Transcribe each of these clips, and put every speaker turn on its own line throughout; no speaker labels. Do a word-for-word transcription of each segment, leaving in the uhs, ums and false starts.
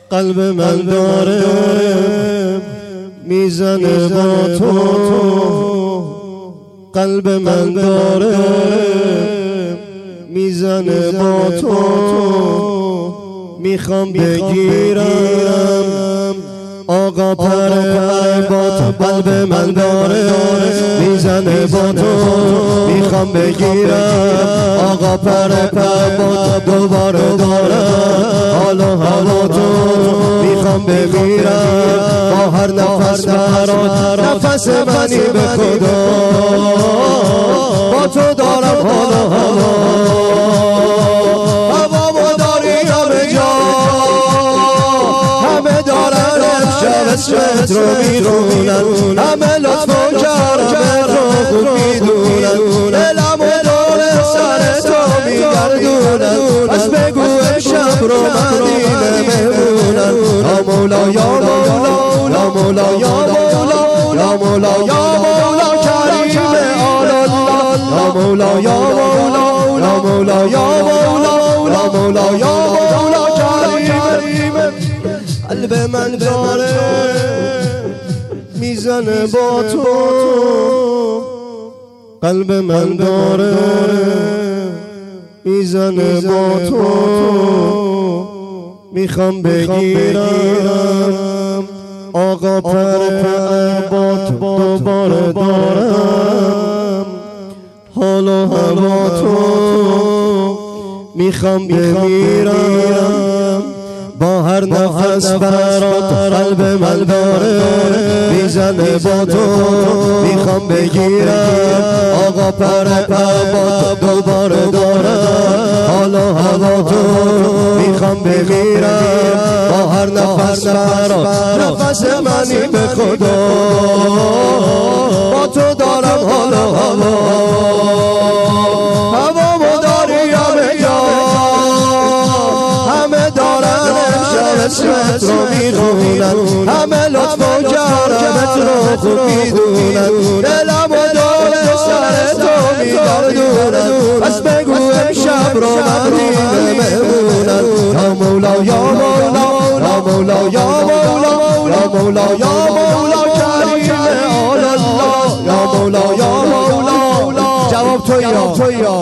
قلب من داره میزنه با تو، قلب من داره میزنه با تو، میخوام بگیرم آقا پر عیبات. قلب من داره میزنه با تو، میخوام بگیرم آقا پر عیبات. دوباره دارم حال و هوا تو، میخوام بمیرم با هر نفس برات. نفس منی به خدا با تو دارم حال و هوا. هوا داری همه جا، همه دارن امشب اسمت رو میخونن، همه لطف و کرمت رو خوب میدونن، دلم و دور سر تو میگردونن. پس بگو امشب رو مدینه مهمونن. یا مولا یا مولا یا مولا یا مولا یا مولا یا مولا کریم آل الله. یا مولا یا مولا یا مولا یا مولا یا مولا یا مولا کریم. قلب من داره میزنه با تو، قلب من داره میزنه با تو، میخوام بگیرم آقا پر عیبات. دوباره دارم حال و هوا تو، میخوام بمیرم با هر نفس برات. قلب من داره میزنه با تو، میخوام بگیرم آقا پر عیبات. دوباره دارم حال و هوا تو، میخوام بمیرم با هر نفس برات. نفس منی به خدا با تو دارم حال و هوا. هوا مداری همه جا، همه دارن امشب اسمت رو میخونن، همه لطف و کرمت رو خوب میدونن، دلم و دور سر تو میگردونن. پس بگو امشب رو مدینه مهمونن. یا مولا یا مولا یا مولا یا مولا یا مولا یا مولا کریم آل الله. یا مولا یا مولا. جواب تو یا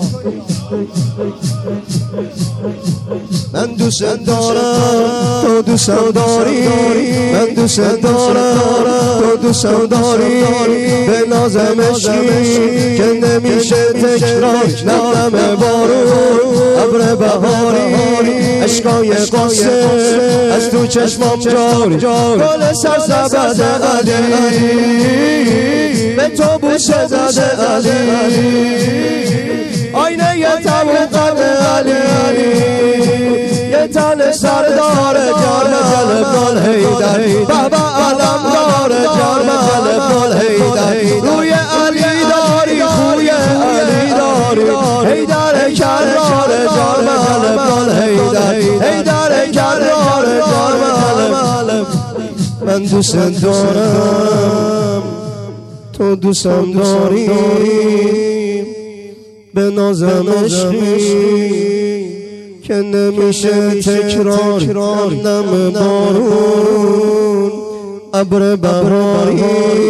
من دوست دارم تو دوست داری، من دوست دارم تو دوست داری. به نازم عشقی که نمیشه تکرار، نم بارون ابر بهاری، عشقای قصه از تو چشمام جاری. گل سرسبد علی به تو بوسه زده علی، آینه یه طبقت علی، یه تن سردار جرمال بال حیدر، بابا علم دار جرمال بال حیدر. روی علی داری خوی علی داری، حیدر کرار جرمال بال حیدر، حیدر کرار جرمال. من دوست دارم تو دوستم داری، به نازم عشقی که نمیشه تکرار، نم بارون ابر بهاری،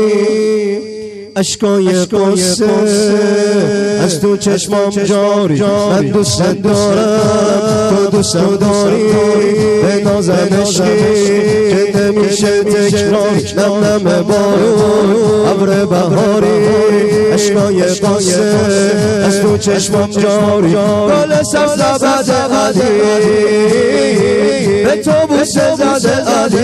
عشقای قصه از تو چشمام جاری. من دوست دارم تو دوست داری، به نازم عشقی که نمیشه تکرار، نم نم بارون ابر بهاری، عشقای قصه از تو چشمام جاری. گل سبزه علی به تو بوسه زده علی،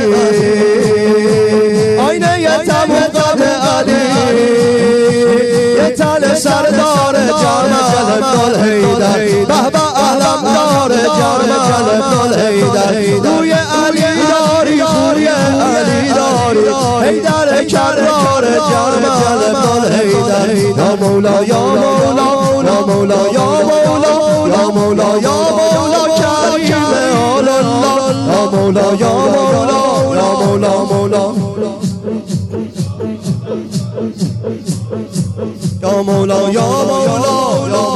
آینه یه طبقت علی، یه تن سردار جرمال بال حیدر، بابا علم دار جرمال بال حیدر. روی علی داری خوی علی داری، حیدر کرار جرمال بال حیدر. یا مولا یا مولا یا مولا یا مولا یا مولا یا مولا کریم آل الله. یا مولا یا مولا یا مولا مولا یا مولا یا